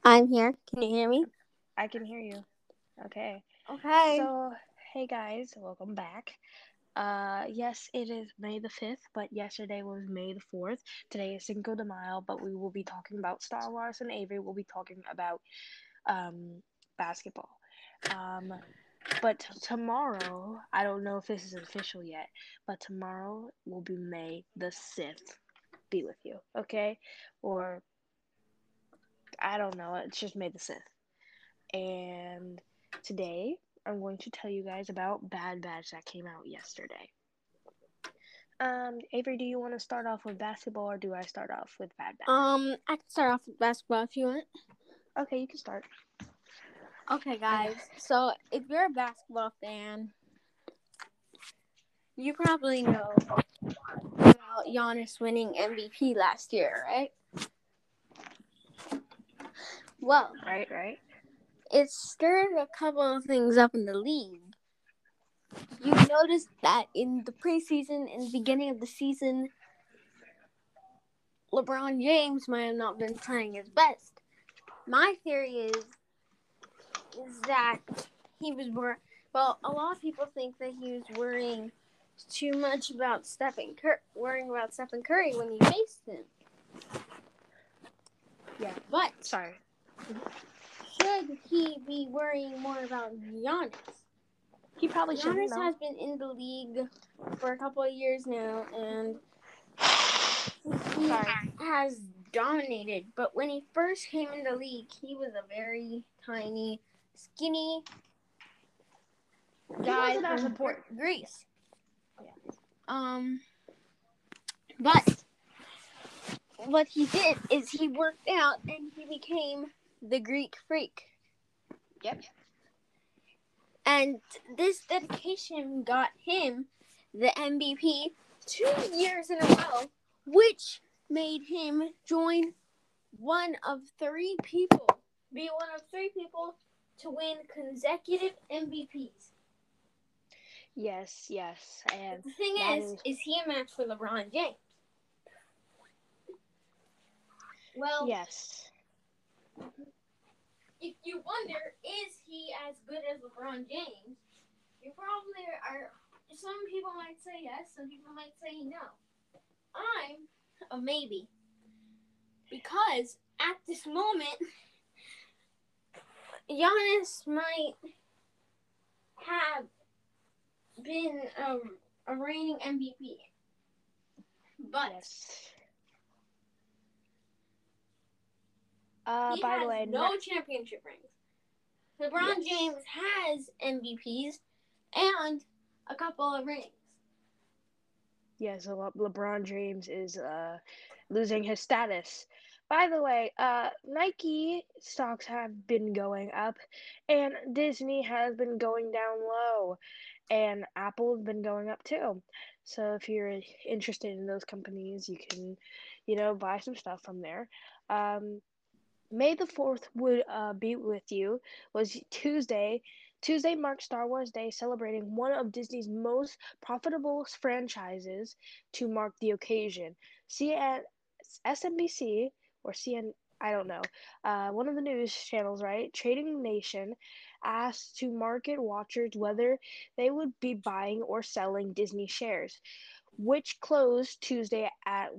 I'm here. Can you hear me? I can hear you. Okay. Okay. So, hey guys, welcome back. Yes, it is May the 5th, but yesterday was May the 4th. Today is Cinco de Mayo, but we will be talking about Star Wars, and Avery will be talking about basketball. Um, but tomorrow, I don't know if this is official yet, but tomorrow will be May the 6th. Be with you, okay? Or I don't know, it's just May the 6th. And today I'm going to tell you guys about Bad Batch that came out yesterday. Avery, do you want to start off with basketball or do I start off with Bad Batch? I can start off with basketball if you want. Okay, you can start. Okay, I know. guys. So, if you're a basketball fan, you probably know about Giannis winning MVP last year, right? Well, Right. it stirred a couple of things up in the league. You noticed that in the preseason, in the beginning of the season, LeBron James might have not been playing his best. My theory is that he was a lot of people think that he was worrying too much about Stephen Curry when he faced him. Yeah. But Sorry. should he be worrying more about Giannis? He probably shouldn't Giannis know. has been in the league for a couple of years now, and he has dominated. But when he first came in the league, he was a very tiny, skinny guy He wasn't as from important. Greece. Yeah. But what he did is he worked out and he became the Greek Freak. Yep. And this dedication got him the MVP 2 years in a row, which made him be one of three people to win consecutive MVPs. Yes. And But the thing is he a match for LeBron James? Well, yes. if you wonder, is he as good as LeBron James? You probably are. Some people might say yes, some people might say no. I'm a maybe. Because at this moment, Giannis might have been a reigning MVP. But Yes. he By the has way, no championship rings. LeBron James has MVPs and a couple of rings. Yes, LeBron James is losing his status. By the way, Nike stocks have been going up, and Disney has been going down low, and Apple's been going up too. So if you're interested in those companies, you can, buy some stuff from there. Um, May the 4th would be with you was Tuesday. Tuesday marked Star Wars Day, celebrating one of Disney's most profitable franchises to mark the occasion. CN, SNBC, or CN, I don't know, one of the news channels, right? Trading Nation asked to market watchers whether they would be buying or selling Disney shares, which closed Tuesday at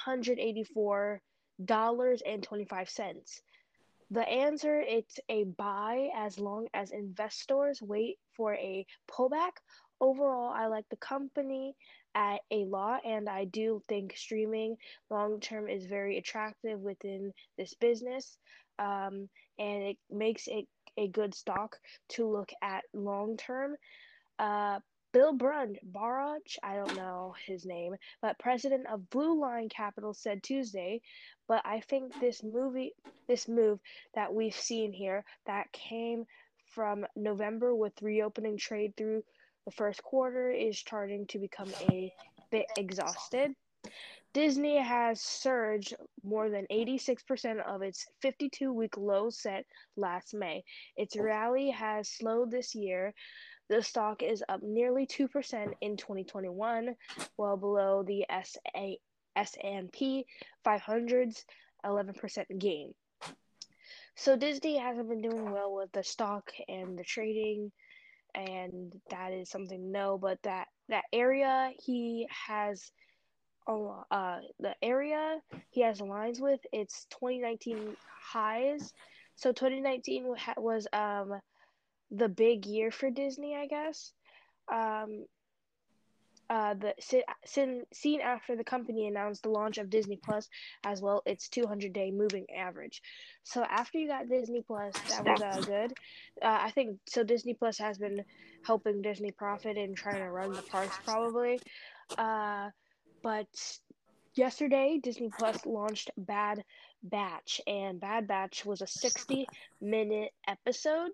$184.25. The answer it's a buy as long as investors wait for a pullback. Overall, I like the company at a lot, and I do think streaming long term is very attractive within this business, and it makes it a good stock to look at long term. Uh, Bill Barach, I don't know his name, but president of Blue Line Capital said Tuesday, but I think this move that we've seen here that came from November with reopening trade through the first quarter is starting to become a bit exhausted. Disney has surged more than 86% of its 52-week low set last May. Its rally has slowed this year. The stock is up nearly 2% in 2021, well below the S&P 500's 11% gain. So Disney hasn't been doing well with the stock and the trading, and that is something to know. But that area he has the area he has lines with, it's 2019 highs. So 2019 was the big year for Disney, I guess. Um, the scene after the company announced the launch of Disney Plus as well its 200-day moving average. So after you got Disney Plus, that was good. I think so. Disney Plus has been helping Disney profit and trying to run the parks probably. But yesterday Disney Plus launched Bad Batch, and Bad Batch was a 60-minute episode,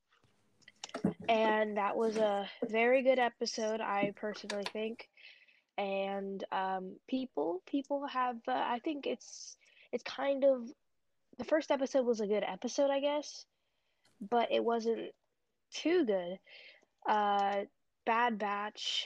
and that was a very good episode, I personally think. And people have I think it's kind of, the first episode was a good episode, I guess, but it wasn't too good. uh Bad Batch,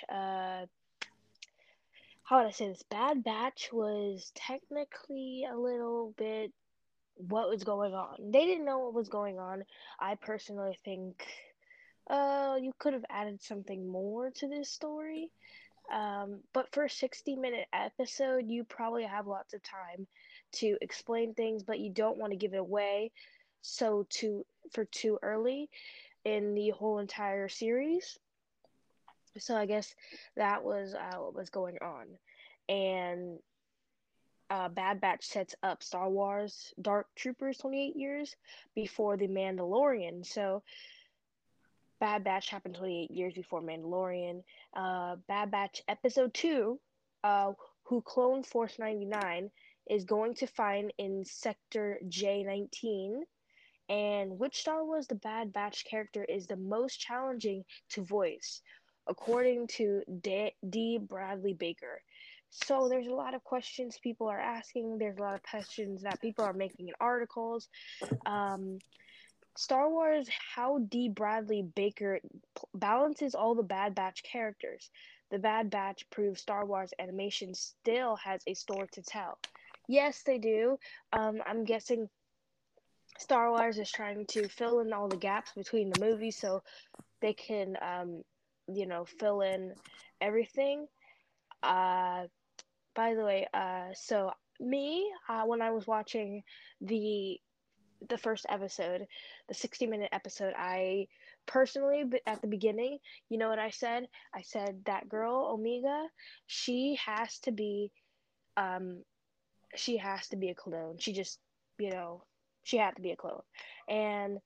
how would I say this? Bad Batch was technically a little bit what was going on. They didn't know what was going on. I personally think you could have added something more to this story. But for a 60-minute episode, you probably have lots of time to explain things, but you don't want to give it away for too early in the whole entire series. So I guess that was what was going on. And Bad Batch sets up Star Wars Dark Troopers 28 years before The Mandalorian. So Bad Batch happened 28 years before Mandalorian. Bad Batch Episode 2, who cloned Force 99, is going to find in Sector J19. And which Star Wars The Bad Batch character is the most challenging to voice, according to D. Bradley Baker. So there's a lot of questions people are asking. There's a lot of questions that people are making in articles. Um, Star Wars, how D. Bradley Baker balances all the Bad Batch characters. The Bad Batch proves Star Wars animation still has a story to tell. Yes, they do. I'm guessing Star Wars is trying to fill in all the gaps between the movies so they can, fill in everything. Uh, by the way, so me, when I was watching the the first episode, the 60-minute episode, I personally, at the beginning, you know what I said? I said that girl Omega, she has to be, um, she has to be a clone. She just, you know, she had to be a clone. And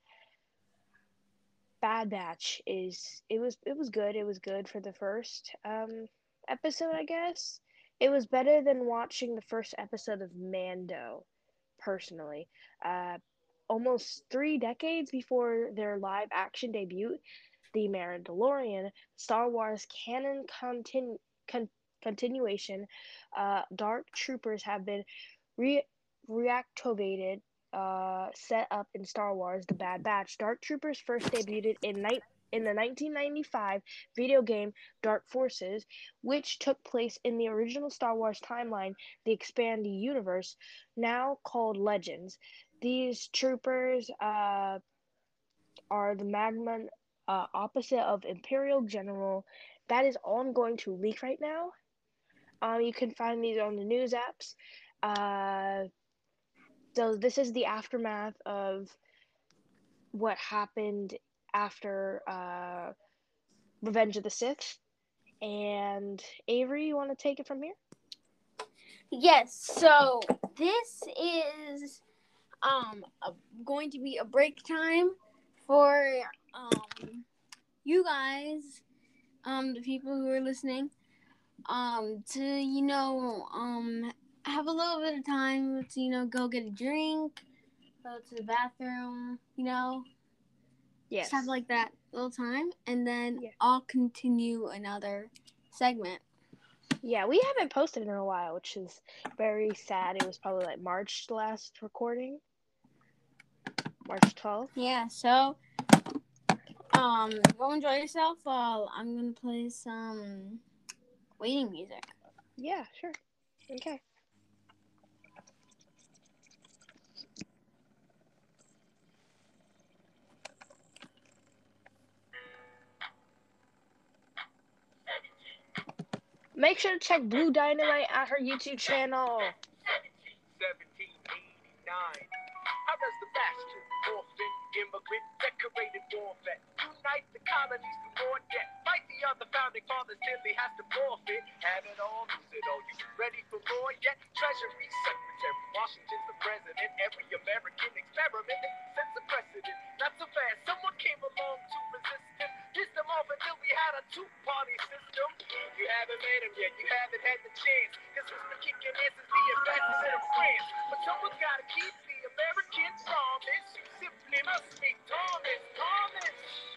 Bad Batch it was good. It was good for the first episode, I guess. It was better than watching the first episode of Mando, personally. Uh, Almost 3 decades before their live action debut, The Mandalorian, Star Wars canon continuation, Dark Troopers have been re- reactivated, set up in Star Wars The Bad Batch. Dark Troopers first debuted in the 1995 video game Dark Forces, which took place in the original Star Wars timeline, the expanded universe, now called Legends. These troopers are the magma opposite of Imperial General. That is all going to leak right now. You can find these on the news apps. Uh, so this is the aftermath of what happened after Revenge of the Sith. And Avery, you want to take it from here? Yes. So this is going to be a break time for you guys, the people who are listening, to have a little bit of time to go get a drink, go to the bathroom, Yes. Just have like that little time, and then Yeah. I'll continue another segment. Yeah, we haven't posted in a while, which is very sad. It was probably like March, the last recording. March 12th. Yeah, so go enjoy yourself while I'm gonna play some waiting music. Yeah, sure. Okay. Make sure to check Blue Dynamite at her YouTube channel. 1789. How does the bastard, orphan, immigrant, decorated war vet unite the colonies through more debt? Fight the other founding fathers till he has to forfeit. Have it all, lose it all. You ready for more yet? Treasury Secretary, Washington's the president. Every American experiment sets a precedent. Not so fast, someone came along to resist him. Pissed them off until we had a two-party system. You haven't made him yet, you haven't had the chance. Cause who's been kicking ass is the ambassador of France. But someone's gotta keep the American promise. You simply must be Thomas, Thomas.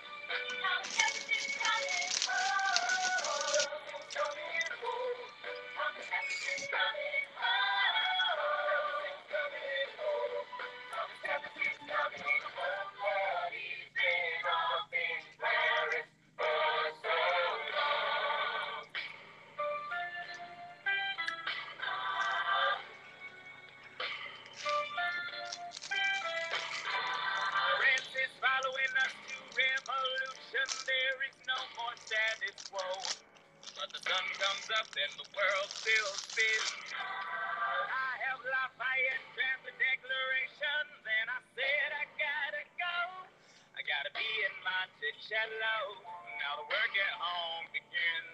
Following us to revolution, there is no more status quo. But the sun comes up and the world still spins. I have Lafayette draft the declaration, then I said I gotta go. I gotta be in Monticello. Now the work at home begins.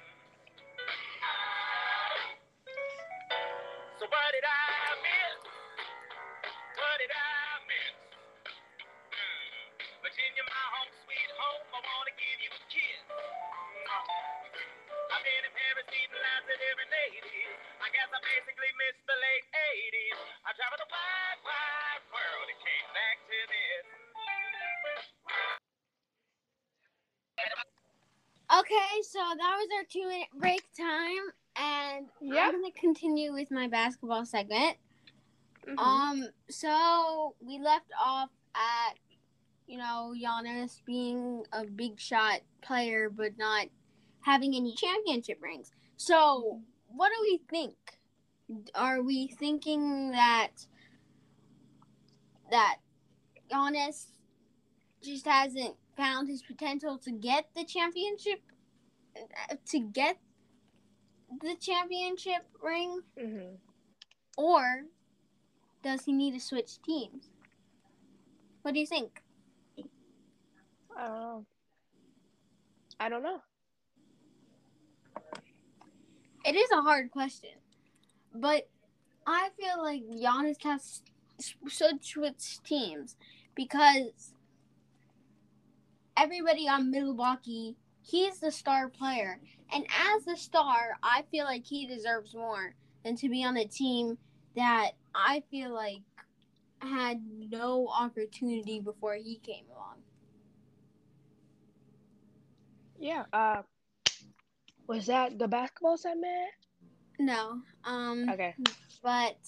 So what did I miss? What did I miss? Virginia, my home, sweet home, I wanna give you a kiss. I've been in Paris, eating lots of different ladies. I guess I basically missed the late 80s. I traveled the wide, wide world and came back to this. Okay, so that was our 2-minute break time, and Yep. I'm gonna continue with my basketball segment. Mhm. So we left off at, Giannis being a big shot player, but not having any championship rings. So what do we think? Are we thinking that Giannis just hasn't found his potential to get the championship ring, Mhm. or does he need to switch teams? What do you think? I don't know. It is a hard question, but I feel like Giannis should switch teams because everybody on Milwaukee, he's the star player. And as the star, I feel like he deserves more than to be on a team that I feel like had no opportunity before he came along. Yeah. Was that the basketball segment? No. Okay. But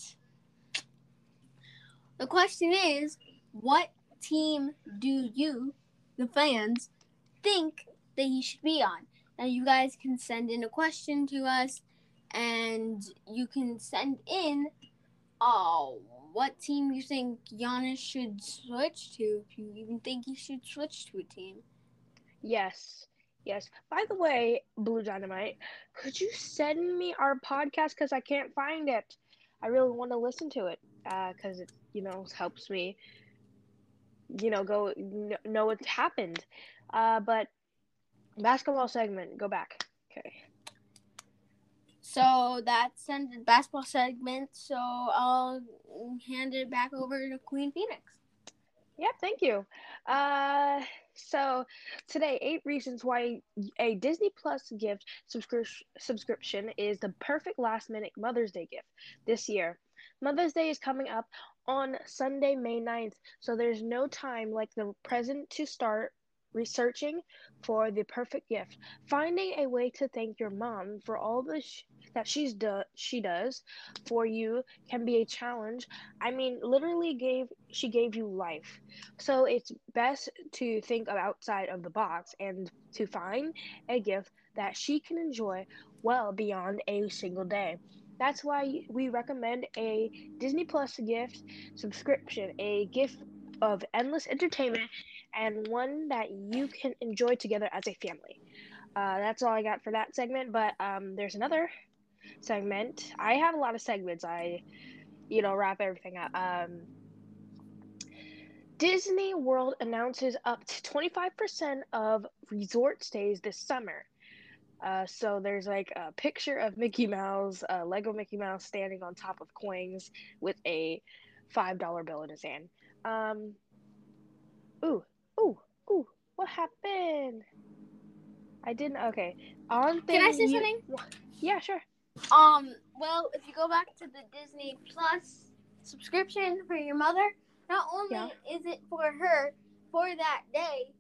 the question is, what team do you, the fans, think that he should be on? Now you guys can send in a question to us, and you can send in what team you think Giannis should switch to, if you even think he should switch to a team. Yes. By the way, Blue Dynamite, could you send me our podcast because I can't find it? I really want to listen to it because it, helps me, go know what's happened. But basketball segment, go back. Okay. So that's the basketball segment. So I'll hand it back over to Queen Phoenix. Yep, thank you. So today, 8 reasons why a Disney Plus gift subscription is the perfect last-minute Mother's Day gift this year. Mother's Day is coming up on Sunday, May 9th, so there's no time like the present to start researching for the perfect gift. Finding a way to thank your mom for all that she does for you can be a challenge. I mean, literally she gave you life. So it's best to think outside of the box and to find a gift that she can enjoy well beyond a single day. That's why we recommend a Disney Plus gift subscription, a gift of endless entertainment and one that you can enjoy together as a family. That's all I got for that segment, but there's another. segment. I have a lot of segments. I wrap everything up. Disney World announces up to 25% of resort stays this summer. So there's like a picture of Mickey Mouse, Lego Mickey Mouse standing on top of coins with a $5 bill in his hand. Um, ooh, ooh, ooh, what happened? I didn't. Okay, on Can I thing say you. something? Yeah, sure. Well, if you go back to the Disney Plus subscription for your mother, not only Yeah. is it for her for that day,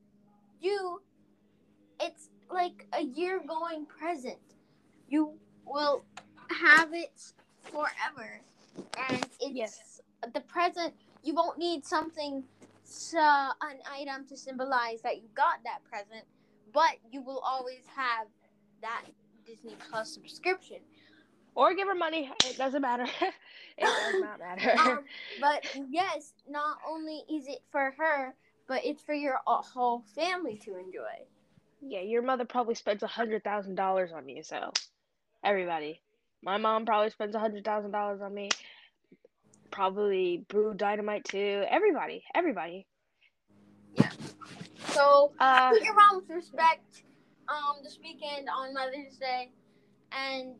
it's like a year going present. You will have it forever, and Yes. it's the present. You won't need an item to symbolize that you got that present, but you will always have that Disney Plus subscription. Or give her money. It doesn't matter. It does not matter. But yes, not only is it for her, but it's for your whole family to enjoy. Yeah, your mother probably spends $100,000 on you, so everybody. My mom probably spends $100,000 on me. Probably Blue Dynamite too. Everybody. Yeah. So Uh, treat your mom with respect. This weekend on Mother's Day, and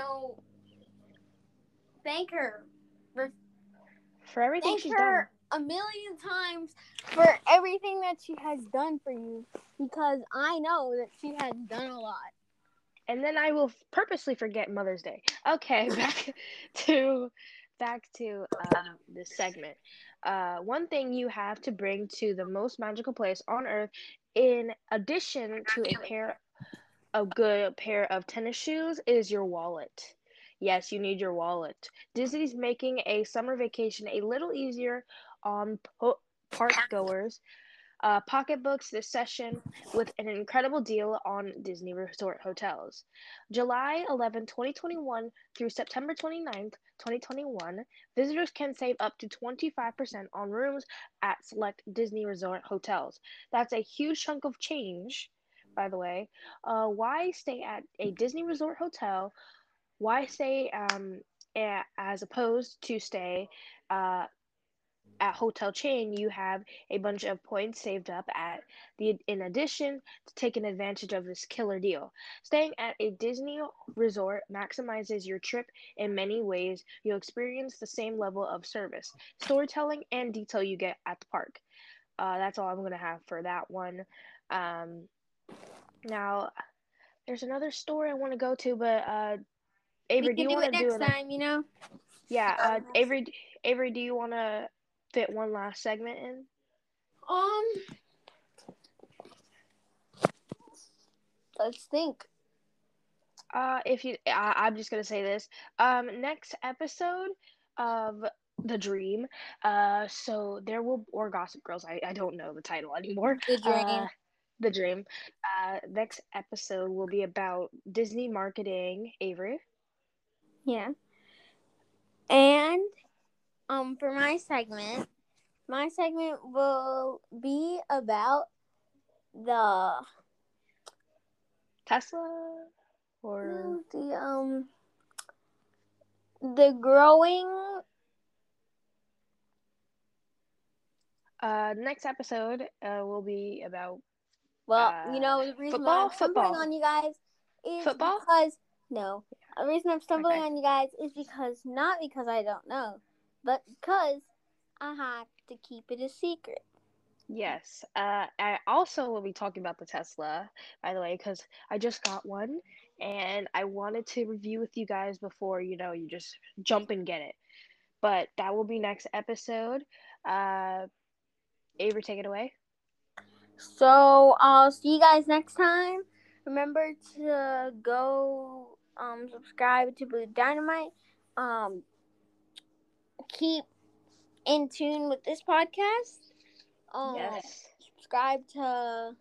thank her. for everything Thank she's done. her a million times for everything that she has done for you, because I know that she has done a lot. And then I will purposely forget Mother's Day. Okay, to this segment. One thing you have to bring to the most magical place on earth, in addition to a good pair of tennis shoes, is your wallet. Yes, you need your wallet. Disney's making a summer vacation a little easier on park goers. Pocketbooks this session with an incredible deal on Disney Resort hotels. July 11, 2021 through September 29th, 2021, visitors can save up to 25% on rooms at select Disney Resort hotels. That's a huge chunk of change, by the way. Why stay at a Disney Resort hotel? Why stay as opposed to stay uh, at hotel chain? You have a bunch of points saved up in addition to taking advantage of this killer deal. Staying at a Disney resort maximizes your trip in many ways. You'll experience the same level of service, storytelling, and detail you get at the park. That's all I'm going to have for that one. Now, there's another story I want to go to, but We Avery, do can you do want it to do next it? time, Yeah, Avery, do you want to fit one last segment in? Let's think. I'm just gonna say this. Next episode of The Dream. So there will or Gossip Girls. I don't know the title anymore. The Dream. The Dream. Next episode will be about Disney marketing. Avery. Yeah. And for my segment will be about the Tesla or the growing. Next episode will be about Well, the reason why I'm stumbling on you guys is football. because no. The reason I'm stumbling Okay. on you guys is not because I don't know, but because I have to keep it a secret. Yes. I also will be talking about the Tesla, by the way, because I just got one and I wanted to review with you guys before, you just jump and get it. But that will be next episode. Avery, take it away. So I'll see you guys next time. Remember to go subscribe to Blue Dynamite. Keep in tune with this podcast. Yes. Subscribe to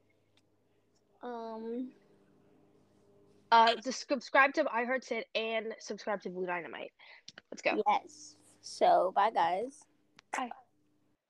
Just subscribe to I Heard Sid and subscribe to Blue Dynamite. Let's go. Yes. So bye guys. Bye.